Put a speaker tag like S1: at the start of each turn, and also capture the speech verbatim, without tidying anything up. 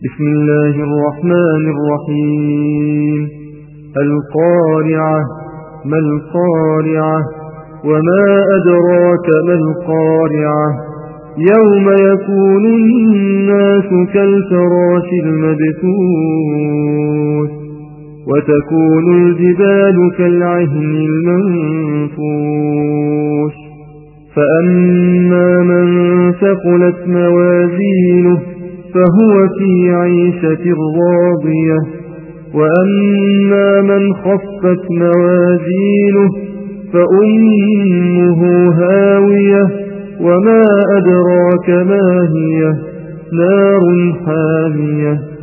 S1: بسم الله الرحمن الرحيم. القارعة. ما القارعة؟ وما أدراك ما القارعة؟ يوم يكون الناس كالفراش المبثوث وتكون الجبال كالعهن المنفوش فأما من ثقلت موازينه فهو في عيشة راضية وأما من خفت موازينه فأمه هاوية وما أدراك ما هي نار حامية